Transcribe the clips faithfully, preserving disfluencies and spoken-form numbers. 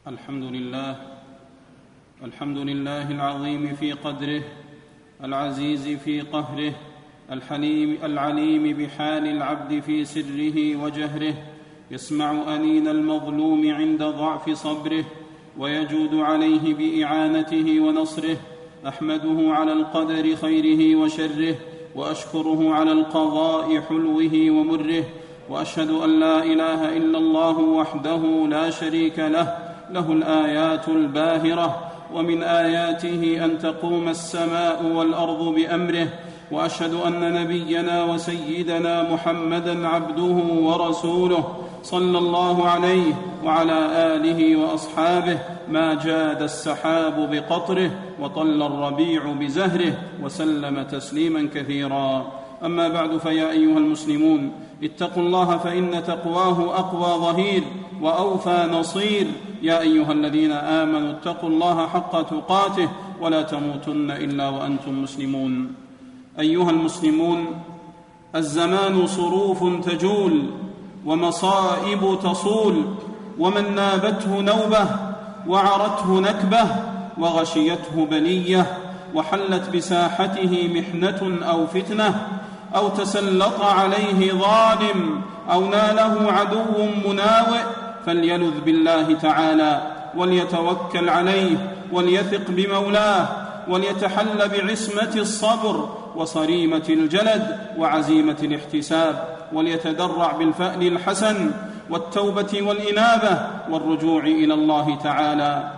الحمد لله الحمد لله العظيم في قدره، العزيز في قهره، الحليم العليم بحال العبد في سره وجهره، يسمع أنين المظلوم عند ضعف صبره، ويجود عليه بإعانته ونصره. أحمده على القدر خيره وشره، وأشكره على القضاء حلوه ومره، وأشهد أن لا إله إلا الله وحده لا شريك له، له الآيات الباهرة، ومن آياته أن تقوم السماء والأرض بأمره. وأشهد أن نبينا وسيدنا محمدًا عبده ورسوله صلى الله عليه وعلى آله وأصحابه، ما جاد السحاب بقطره وطل الربيع بزهره، وسلم تسليمًا كثيرًا. أما بعد، فيا أيها المسلمون، اتقوا الله، فإن تقواه أقوى ظهير وأوفى نصير. يا أيها الذين آمنوا اتقوا الله حق تقاته ولا تموتن إلا وأنتم مسلمون. أيها المسلمون، الزمان صروف تجول ومصائب تصول، ومن نابته نوبة وعرته نكبة وغشيته بلية وحلت بساحته محنة أو فتنة، أو تسلط عليه ظالم أو ناله عدو مناوئ، فليلذ بالله تعالى وليتوكل عليه وليثق بمولاه، وليتحل بعصمة الصبر وصريمة الجلد وعزيمة الاحتساب، وليتدرع بالفأل الحسن والتوبة والإنابة والرجوع إلى الله تعالى.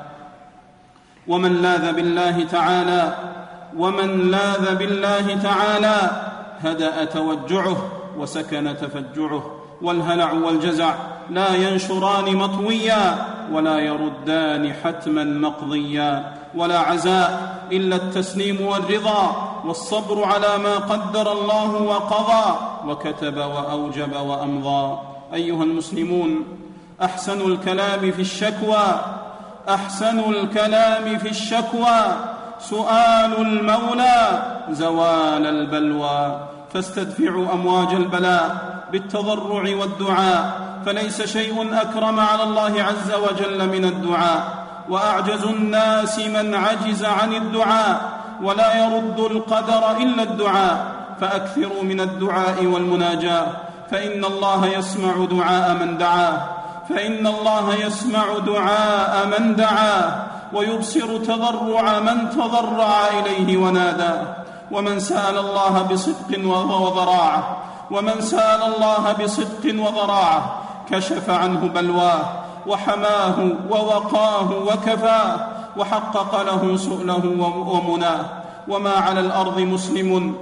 ومن لاذ بالله تعالى ومن لاذ بالله تعالى هدأ توجعه وسكن تفجعه، والهلع والجزع لا ينشران مطويا ولا يردان حتما مقضيا، ولا عزاء إلا التسليم والرضا والصبر على ما قدر الله وقضى وكتب وأوجب وأمضى. أيها المسلمون، أحسن الكلام في الشكوى أحسن الكلام في الشكوى سؤال المولى زوال البلوى، فاستدفعوا أمواج البلاء بالتضرع والدعاء، فليس شيء أكرم على الله عز وجل من الدعاء، وأعجز الناس من عجز عن الدعاء، ولا يرد القدر إلا الدعاء، فأكثروا من الدعاء والمناجاة، فإن الله يسمع دعاء من دعاه فإن الله يسمع دعاء من دعاه ويبصر تضرع من تضرع إليه وناداه. ومن سأل الله بصدق وضراعة ومن سأل الله بصدق وضراعة كشف عنه بلواه وحماه ووقاه وكفاه وحقق له سؤله ومناه. وما على الأرض مسلم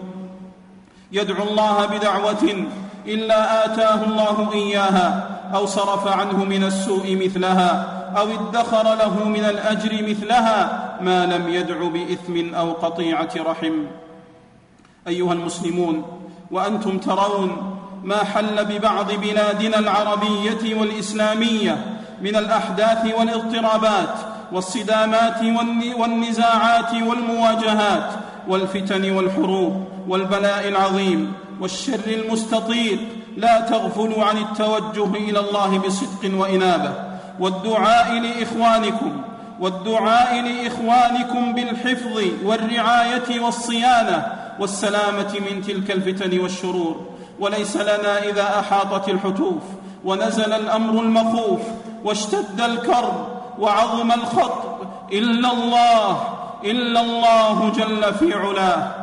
يدعو الله بدعوة إلا آتاه الله إياها، أو صرف عنه من السوء مثلها، أو ادخر له من الأجر مثلها، ما لم يدع بإثم أو قطيعة رحم. أيها المسلمون، وأنتم ترون ما حل ببعض بلادنا العربية والإسلامية من الأحداث والاضطرابات والصدامات والنزاعات والمواجهات والفتن والحروب والبلاء العظيم والشر المستطير، لا تغفلوا عن التوجه إلى الله بصدق وإنابة، والدعاء لإخوانكم والدعاء لإخوانكم بالحفظ والرعاية والصيانة والسلامة من تلك الفتن والشرور. وليس لنا إذا أحاطت الحتوف ونزل الأمر المخوف واشتد الكرب وعظم الخطب إلا الله إلا الله جل في علاه.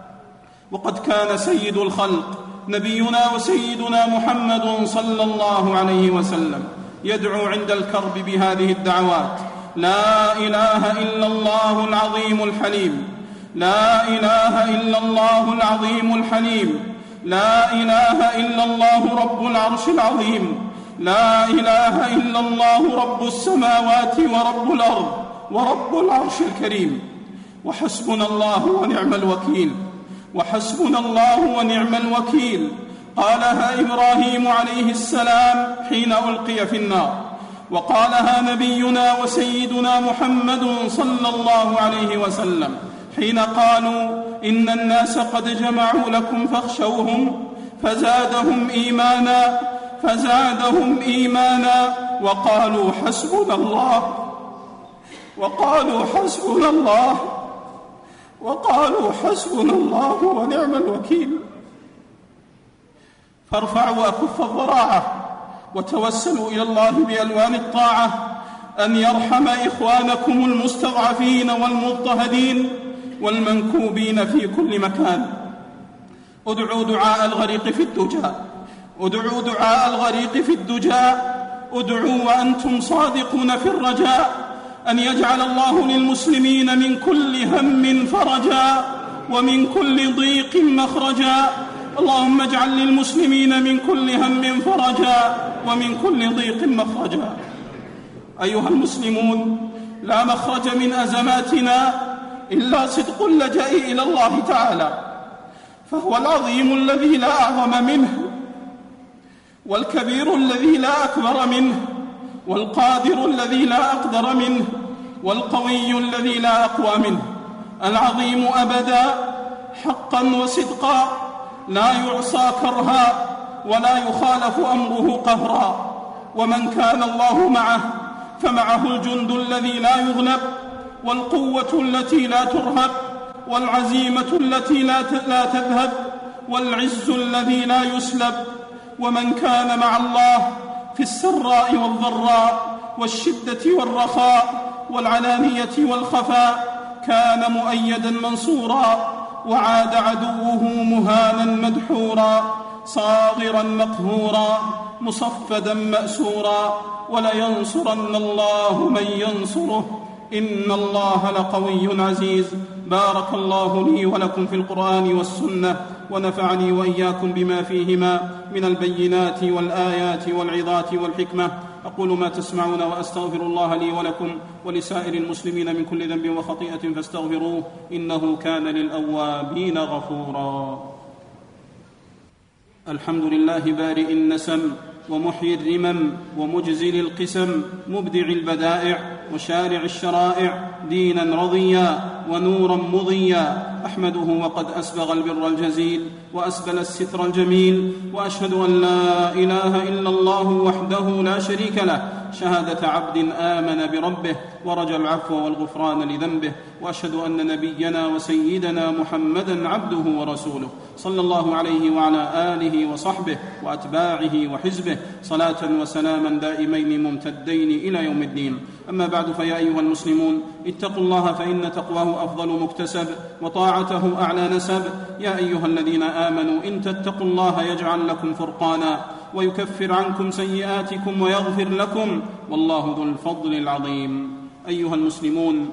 وقد كان سيد الخلق نبينا وسيدنا محمد صلى الله عليه وسلم يدعو عند الكرب بهذه الدعوات: لا إله إلا الله العظيم الحليم، لا إله إلا الله العظيم الحليم، لا إله إلا الله رب العرش العظيم، لا إله إلا الله رب السماوات ورب الأرض ورب العرش الكريم. وحسبنا الله ونعم الوكيل وحسبنا الله ونعم الوكيل. قالها إبراهيم عليه السلام حين ألقي في النار، وقالها نبينا وسيدنا محمد صلى الله عليه وسلم حين قالوا: إن الناس قد جمعوا لكم فاخشوهم فزادهم إيمانا فزادهم إيمانا وقالوا حسبنا الله وقالوا حسبنا الله وقالوا حسبنا الله ونعم الوكيل. فارفعوا أكف الضراعة وتوسلوا إلى الله بألوان الطاعة أن يرحم إخوانكم المستضعفين والمضطهدين والمنكوبين في كل مكان. ادعوا دعاء الغريق في الدجاء ادعوا دعاء الغريق في الدجاء ادعوا وأنتم صادقون في الرجاء أن يجعل الله للمسلمين من كل هم فرجا ومن كل ضيق مخرجا. اللهم اجعل للمسلمين من كل هم فرجا ومن كل ضيق مخرجا. أيها المسلمون، لا مخرج من أزماتنا إلا صدق اللجأ إلى الله تعالى، فهو العظيم الذي لا أعظم منه، والكبير الذي لا أكبر منه، والقادر الذي لا أقدر منه، والقوي الذي لا أقوى منه، العظيم أبدا حقا وصدقا، لا يعصى كرها ولا يخالف أمره قهرا. ومن كان الله معه فمعه الجند الذي لا يغلب، والقوة التي لا ترهب، والعزيمة التي لا تذهب، والعز الذي لا يسلب. ومن كان مع الله في السراء والضراء والشدة والرخاء والعلانية والخفاء كان مؤيدا منصورا، وعاد عدوه مهانا مدحورا، صاغرا مقهورا، مصفدا مأسورا. ولينصرن الله من ينصره إن الله لقوي عزيز. بارك الله لي ولكم في القرآن والسنة، ونفعني وإياكم بما فيهما من البينات والآيات والعظات والحكمة. أقول ما تسمعون وأستغفر الله لي ولكم ولسائر المسلمين من كل ذنب وخطيئة فاستغفروه إنه كان للأوابين غفورا. الحمد لله بارئ النسم ومحيي الرمم ومجزل القسم، مبدع البدائع وشارع الشرائع، دينا رضيا ونورا مضيا. أحمده وقد أسبغ البر الجزيل وأسبل الستر الجميل، وأشهد أن لا إله إلا الله وحده لا شريك له شهادة عبد آمن بربه ورجى العفو والغفران لذنبه. وأشهد أن نبينا وسيدنا محمدا عبده ورسوله صلى الله عليه وعلى آله وصحبه وأتباعه وحزبه صلاة وسلاما دائمين ممتدين إلى يوم الدين. أما بعد، فيا أيها المسلمون، اتقوا الله فإن تقواه أفضل مكتسب وطاعته أعلى نسب. يا أيها الذين آمنوا إن تتقوا الله يجعل لكم فرقانا ويكفر عنكم سيئاتكم ويغفر لكم، والله ذو الفضل العظيم. أيها المسلمون،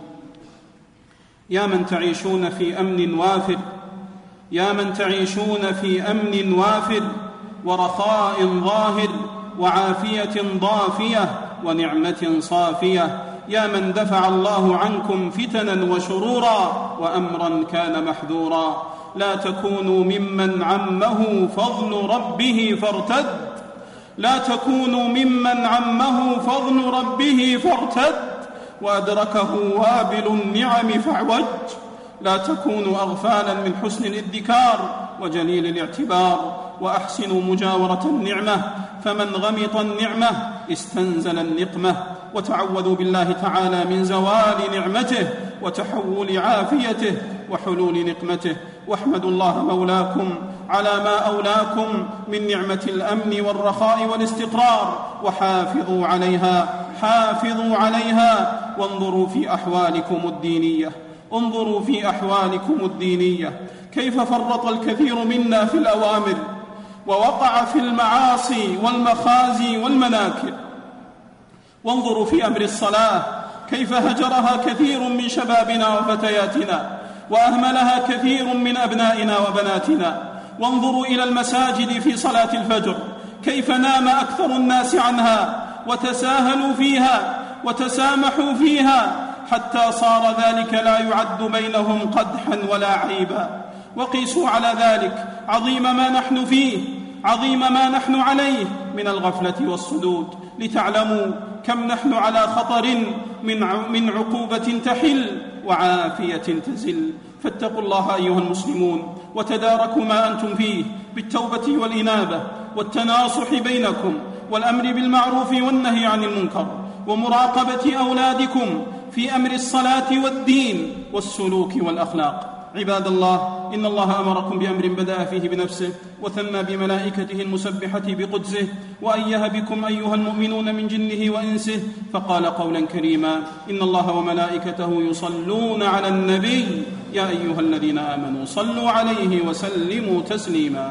يا من تعيشون في أمن وافر يا من تعيشون في أمن وافر ورخاء ظاهر وعافية ضافية ونعمة صافية، يا من دفع الله عنكم فتنا وشرورا وأمرا كان محذورا، لا تكونوا ممن عمه فضل ربه فارتد لا تكونوا ممن عمه فضل ربه فارتد وأدركه وابل النعم فاعوج. لا تكونوا أغفالا من حسن الادكار وجليل الاعتبار، وأحسنوا مجاورة النعمة، فمن غمط النعمة استنزل النقمة. وتعوذوا بالله تعالى من زوال نعمته وتحول عافيته وحلول نقمته. واحمدوا الله مولاكم على ما أولاكم من نعمة الأمن والرخاء والاستقرار، وحافظوا عليها حافظوا عليها وانظروا في أحوالكم الدينية انظروا في أحوالكم الدينية كيف فرط الكثير منا في الأوامر ووقع في المعاصي والمخازي والمناكب. وانظروا في أمر الصلاة كيف هجرها كثير من شبابنا وفتياتنا وأهملها كثير من أبنائنا وبناتنا. وانظروا إلى المساجد في صلاة الفجر كيف نام أكثر الناس عنها وتساهلوا فيها وتسامحوا فيها حتى صار ذلك لا يعد بينهم قدحا ولا عيبا. وقيسوا على ذلك عظيم ما نحن فيه عظيم ما نحن عليه من الغفلة والصدود، لتعلموا كم نحن على خطر من عقوبة تحل وعافية تزل. فاتقوا الله أيها المسلمون وتداركوا ما أنتم فيه بالتوبة والإنابة والتناصح بينكم والأمر بالمعروف والنهي عن المنكر ومراقبة أولادكم في أمر الصلاة والدين والسلوك والأخلاق. عباد الله، إن الله أمركم بأمر بدأ فيه بنفسه وثنى بملائكته المسبحة بقدسه وأيه بكم أيها المؤمنون من جنه وإنسه، فقال قولا كريما: إن الله وملائكته يصلون على النبي يا أيها الذين آمنوا صلوا عليه وسلموا تسليما.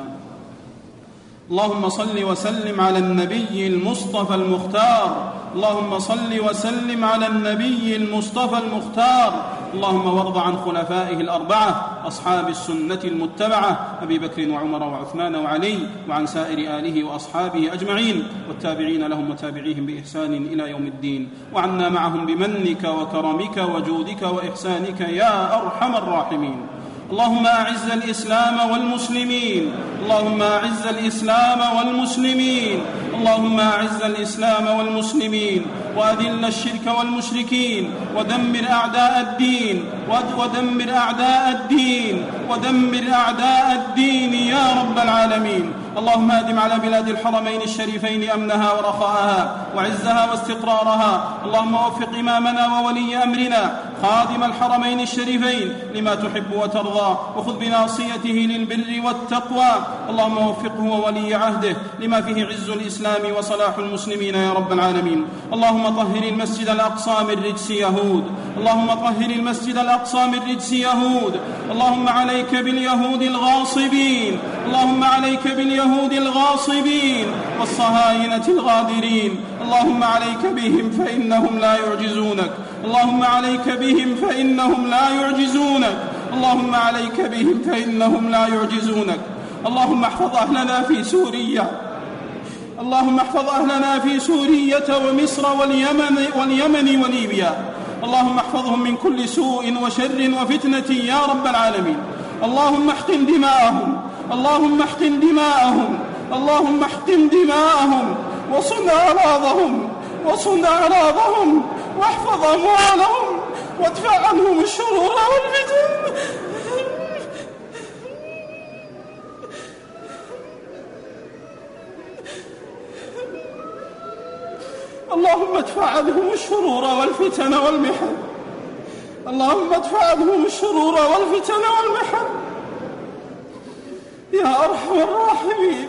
اللهم صل وسلم على النبي المصطفى المختار، اللهم صل وسلم على النبي المصطفى المختار. اللهم وارض عن خلفائه الأربعة أصحاب السنة المتبعة أبي بكر وعمر وعثمان وعلي، وعن سائر آله وأصحابه أجمعين والتابعين لهم وتابعيهم بإحسان إلى يوم الدين، وعنا معهم بمنك وكرمك وجودك وإحسانك يا أرحم الراحمين. اللهم أعز الإسلام والمسلمين، اللهم أعز الإسلام والمسلمين، اللهم أعز الإسلام والمسلمين، وأذل الشرك والمشركين، ودمر أعداء الدين، ودمر أعداء الدين، ودمر أعداء الدين يا رب العالمين. اللهم أدم على بلاد الحرمين الشريفين أمنها ورخاءها وعزها واستقرارها. اللهم وفق إمامنا وولي أمرنا خادم الحرمين الشريفين لما تحب وترضى، وخذ بناصيته للبر والتقوى. اللهم وفقه وولي عهده لما فيه عز الإسلام وصلاح المسلمين يا رب العالمين. اللهم طهر المسجد الأقصى من رجس يهود، اللهم طهر المسجد الأقصى من رجس يهود. اللهم عليك باليهود الغاصبين، اللهم عليك باليهود الغاصبين والصهاينة الغادرين. اللهم عليك بهم فإنهم لا يعجزونك، اللهم عليك بهم فإنهم لا يعجزونك، اللهم عليك بهم فإنهم لا يعجزونك. اللهم احفظ أهلنا في سوريا، اللهم احفظ أهلنا في سورية ومصر واليمن, واليمن وليبيا. اللهم احفظهم من كل سوء وشر وفتنة يا رب العالمين. اللهم احقن دماءهم، اللهم احقن دماءهم، اللهم احقن دماءهم، وصن أعراضهم، وصن أعراضهم، واحفظ أموالهم، وادفع عنهم الشرور والفتن. اللهم ادفع عنهم الشرور والفتن والمحن، اللهم ادفع عنهم الشرور والفتن والمحن يا أرحم الراحمين.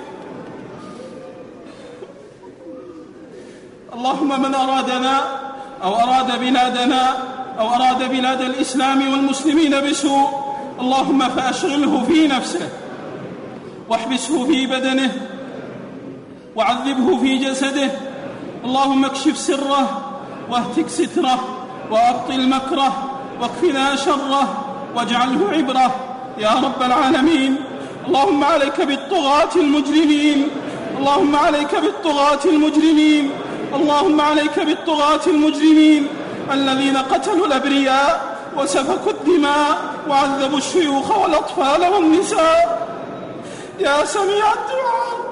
اللهم من أرادنا أو أراد بلادنا أو أراد بلاد الإسلام والمسلمين بسوء، اللهم فأشغله في نفسه، واحبسه في بدنه، وعذبه في جسده. اللهم اكشف سره، واهتك ستره، وأبطل مكره، واكفنا شره، واجعله عبرة يا رب العالمين. اللهم عليك بالطغاة المجرمين، اللهم عليك بالطغاة المجرمين، اللهم عليك بالطغاة المجرمين الذين قتلوا الأبرياء وسفكوا الدماء وعذبوا الشيوخ والأطفال والنساء. يا سميع الدعاء،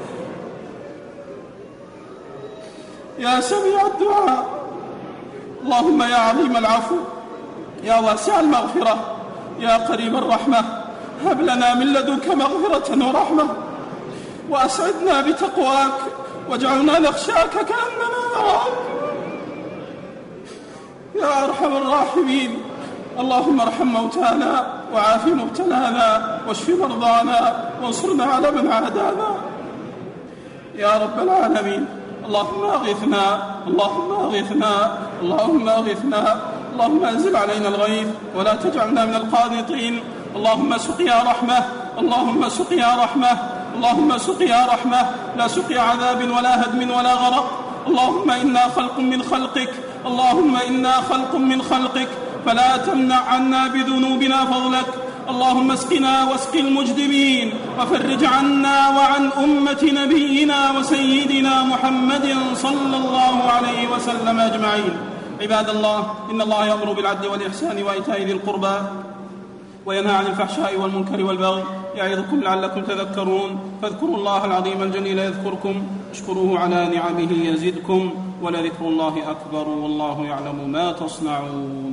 يا سميع الدعاء. اللهم يا عظيم العفو، يا واسع المغفرة، يا قريب الرحمة، هب لنا من لدنك مغفرة ورحمة، وأسعدنا بتقواك، واجعلنا نخشاك كأننا نراك يا أرحم الراحمين. اللهم ارحم موتانا، وعاف مبتلانا، واشف مرضانا، وانصرنا على من عادانا يا رب العالمين. اللهم أغثنا، اللهم أغثنا، اللهم أغثنا، اللهم أنزل علينا الغيث ولا تجعلنا من القانطين. اللهم سقيا رحمة، اللهم سقيا رحمة، اللهم سقيا رحمة، لا سقيا عذاب ولا هدم ولا غرق. اللهم إنا خلق من خلقك، اللهم إنا خلق من خلقك، فلا تمنع عنا بذنوبنا فضلك. اللهم اسقنا واسق المجدبين، وفرج عنا وعن أمة نبينا وسيدنا محمد صلى الله عليه وسلم أجمعين. عباد الله، إن الله يأمر بالعدل والإحسان وإيتاء ذي القربى وينهى عن الفحشاء والمنكر والبغي، يعظكم لعلكم تذكرون. فاذكروا الله العظيم الجليل يذكركم، اشكروه على نعمه يزدكم، ولذكر الله أكبر والله يعلم ما تصنعون.